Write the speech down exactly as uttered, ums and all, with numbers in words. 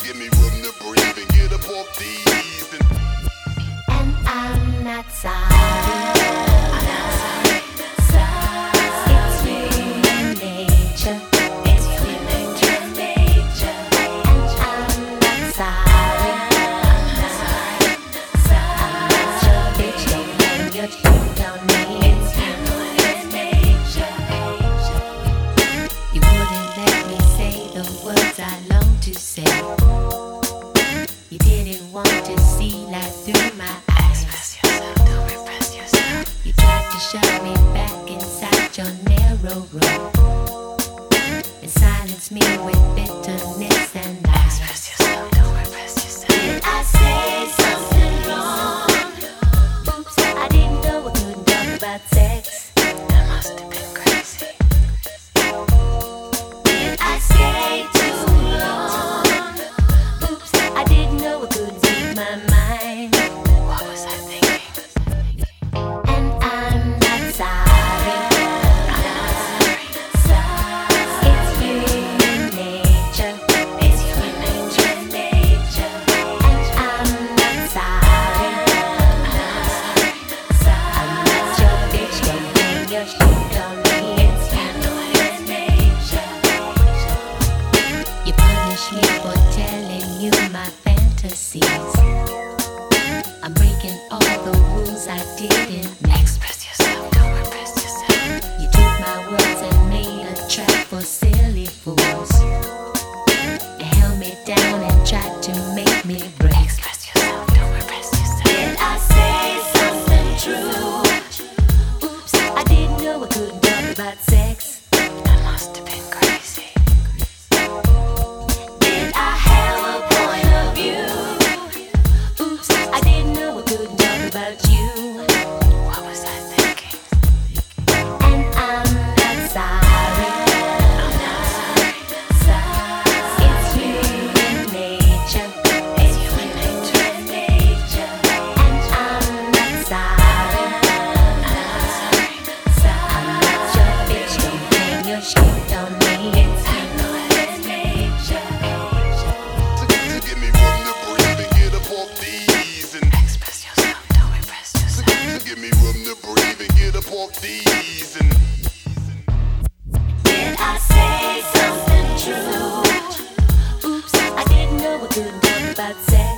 give me room to breathe and get up off these. And, and I'm not sorry. I'm not sorry. sorry. It's human nature. It's human nature. And I'm not sorry. I'm not sorry. I'm not your bitch. Don't hang your shit on me. It's human nature. You wouldn't let me say the words I long to say. You didn't want to see life through my eyes. Express yourself, don't repress yourself. You tried to shove me back inside your narrow road and silence me with bitterness and lies. Express yourself, don't repress yourself. Did I say something wrong? Oops, I didn't know I couldn't talk about sex. That must have been crazy. Did I stay too long? Oops, I didn't know I couldn't speak my mind. What was I thinking? And I'm not sorry. I'm not sorry. It's human nature. It's human nature. And I'm not sorry. I'm not sorry. I'm not your bitch. Don't hang your shit on me. It's human nature. You punish me for telling you my fantasies. I'm breaking all the rules I didn't make. Express yourself, don't repress yourself. You took my words and made a trap for silly fools. You held me down and tried to make me break. Express yourself, don't repress yourself. Did I say something true? Oops, I didn't know I couldn't talk about sex. That must have been crazy. Did I have a point of view? Oops, I didn't know I couldn't talk about you. What was I thinking? And I'm not sorry. I'm not sorry. It's human nature. It's human nature. And I'm not sorry. I'm not sorry. I'm not your bitch. Don't hang your shit on me. It's human nature. to, to give me room to breathe and get up off these. And, Express yourself, don't repress to, yourself. to give me room to breathe and get up off these. And, Did I say something true? Oops, I didn't know I couldn't talk about sex.